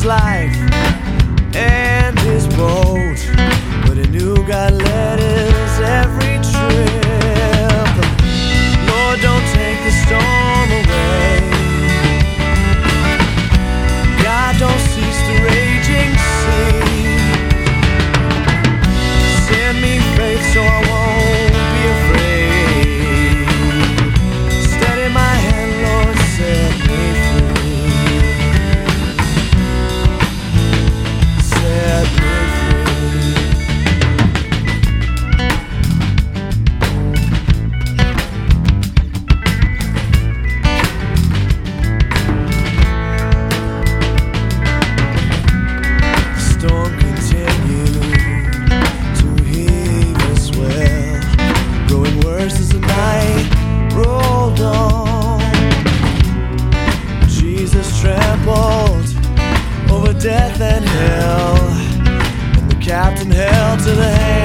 his life and his boat, but he knew God led his every trip. Lord, don't take the storm away. God, don't cease the raging sea. Send me faith so I won't be afraid. Steady my hand, Lord, set me free. Set me free. The storm continued to heave us well, growing worse as the night rolled on. Jesus trampled over death and hell, and the captain held to the hand